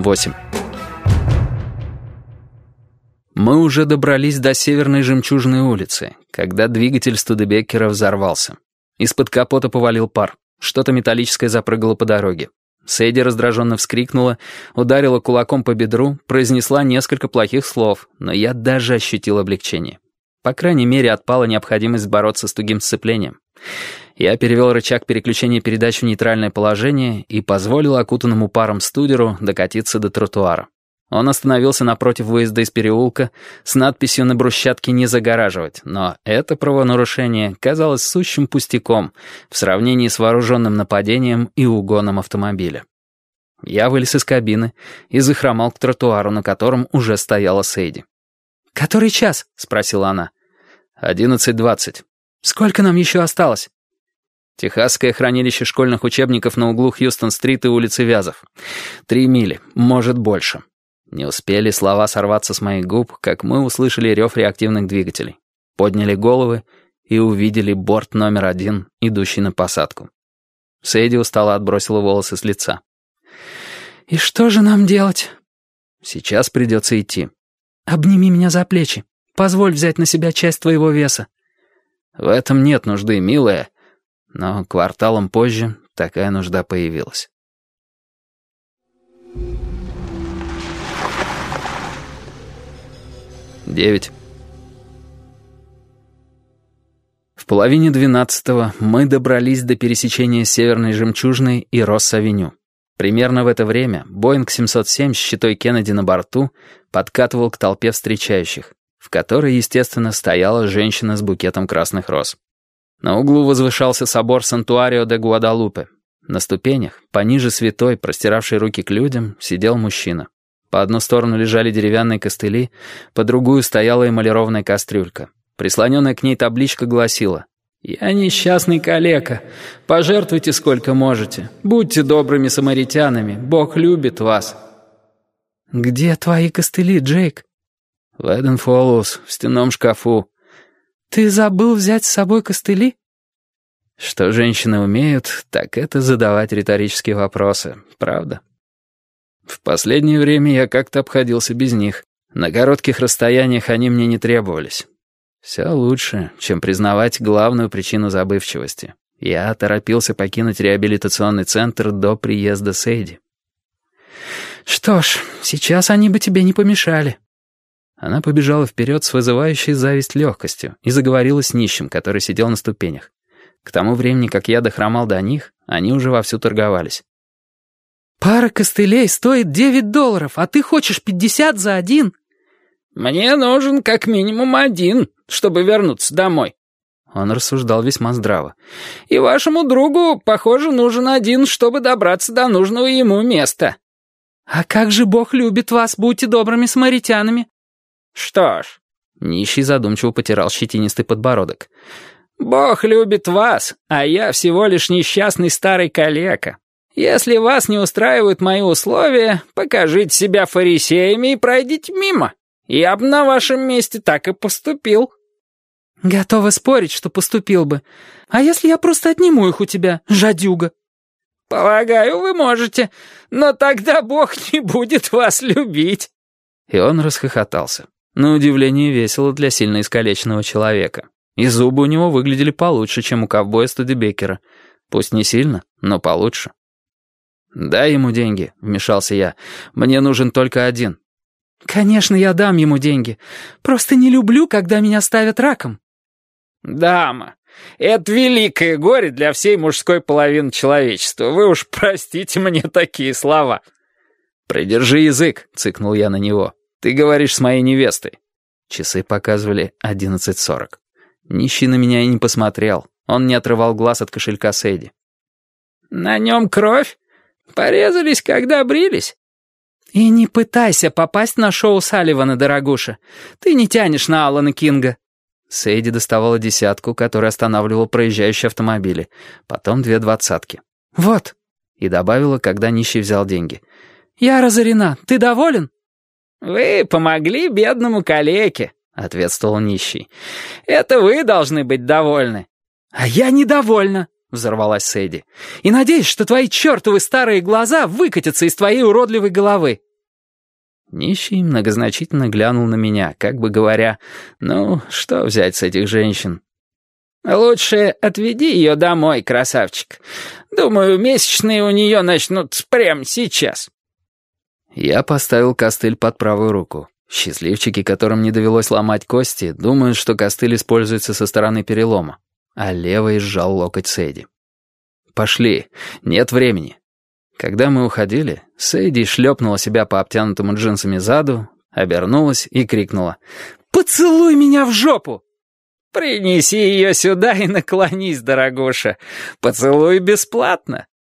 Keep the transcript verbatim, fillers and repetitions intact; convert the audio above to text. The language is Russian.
восемь. Мы уже добрались до Северной Жемчужной улицы, когда двигатель Студебеккера взорвался. Из-под капота повалил пар. Что-то металлическое запрыгало по дороге. Сэйди раздраженно вскрикнула, ударила кулаком по бедру, произнесла несколько плохих слов, но я даже ощутил облегчение. По крайней мере, отпала необходимость бороться с тугим сцеплением. Я перевел рычаг переключения передач в нейтральное положение и позволил окутанному паром студеру докатиться до тротуара. Он остановился напротив выезда из переулка с надписью на брусчатке «Не загораживать», но это правонарушение казалось сущим пустяком в сравнении с вооруженным нападением и угоном автомобиля. Я вылез из кабины и захромал к тротуару, на котором уже стояла Сэйди. «Который час?» — спросила она. «Одиннадцать двадцать». «Сколько нам еще осталось?» Техасское хранилище школьных учебников на углу Хьюстон-стрит и улицы Вязов. Три мили, может, больше. Не успели слова сорваться с моих губ, как мы услышали рев реактивных двигателей. Подняли головы и увидели борт номер один, идущий на посадку. Сэйди устало отбросила волосы с лица. «И что же нам делать?» «Сейчас придется идти». «Обними меня за плечи. Позволь взять на себя часть твоего веса». «В этом нет нужды, милая». Но кварталом позже такая нужда появилась. Девять. В половине двенадцатого мы добрались до пересечения Северной Жемчужной и Росс-авеню. Примерно в это время Боинг семьсот семь с щитой Кеннеди на борту подкатывал к толпе встречающих, в которой, естественно, стояла женщина с букетом красных роз. На углу возвышался собор Сантуарио де Гуадалупе. На ступенях, пониже святой, простиравшей руки к людям, сидел мужчина. По одну сторону лежали деревянные костыли, по другую стояла эмалированная кастрюлька. Прислоненная к ней табличка гласила: «Я несчастный калека. Пожертвуйте сколько можете. Будьте добрыми самаритянами. Бог любит вас». «Где твои костыли, Джейк?» «В Эден-Фоллоус, в стенном шкафу». «Ты забыл взять с собой костыли?» Что женщины умеют, так это задавать риторические вопросы, правда? В последнее время я как-то обходился без них. На коротких расстояниях они мне не требовались. Все лучше, чем признавать главную причину забывчивости. Я торопился покинуть реабилитационный центр до приезда Сэйди. «Что ж, сейчас они бы тебе не помешали». Она побежала вперед с вызывающей зависть легкостью и заговорила с нищим, который сидел на ступенях. К тому времени, как я дохромал до них, они уже вовсю торговались. «Пара костылей стоит девять долларов, а ты хочешь пятьдесят за один?» «Мне нужен как минимум один, чтобы вернуться домой». Он рассуждал весьма здраво. «И вашему другу, похоже, нужен один, чтобы добраться до нужного ему места». «А как же Бог любит вас, будьте добрыми самаритянами». «Что ж...» Нищий задумчиво потирал щетинистый подбородок. «Бог любит вас, а я всего лишь несчастный старый калека. Если вас не устраивают мои условия, покажите себя фарисеями и пройдите мимо. Я бы на вашем месте так и поступил». «Готова спорить, что поступил бы. А если я просто отниму их у тебя, жадюга?» «Полагаю, вы можете, но тогда Бог не будет вас любить». И он расхохотался. На удивление весело для сильно искалеченного человека. И зубы у него выглядели получше, чем у ковбоя Студебеккера. Пусть не сильно, но получше. «Дай ему деньги», — вмешался я. «Мне нужен только один». «Конечно, я дам ему деньги. Просто не люблю, когда меня ставят раком». «Дама, это великое горе для всей мужской половины человечества. Вы уж простите мне такие слова». «Придержи язык», — цыкнул я на него. «Ты говоришь с моей невестой». Часы показывали одиннадцать сорок. Нищий на меня и не посмотрел. Он не отрывал глаз от кошелька Сэйди. «На нем кровь? Порезались, когда брились?» «И не пытайся попасть на шоу Салливана, дорогуша. Ты не тянешь на Алана Кинга». Сэйди доставала десятку, которая останавливала проезжающие автомобили. Потом две двадцатки. «Вот». И добавила, когда нищий взял деньги. «Я разорена. Ты доволен?» «Вы помогли бедному калеке», — ответствовал нищий. «Это вы должны быть довольны». «А я недовольна», — взорвалась Сэйди. «И надеюсь, что твои чертовы старые глаза выкатятся из твоей уродливой головы». Нищий многозначительно глянул на меня, как бы говоря, «Ну, что взять с этих женщин?» «Лучше отведи ее домой, красавчик. Думаю, месячные у нее начнут прямо сейчас». Я поставил костыль под правую руку. Счастливчики, которым не довелось ломать кости, думают, что костыль используется со стороны перелома, а левый сжал локоть Сэйди. «Пошли, нет времени». Когда мы уходили, Сэйди шлепнула себя по обтянутому джинсами заду, обернулась и крикнула: «Поцелуй меня в жопу!» «Принеси ее сюда и наклонись, дорогуша. Поцелуй бесплатно».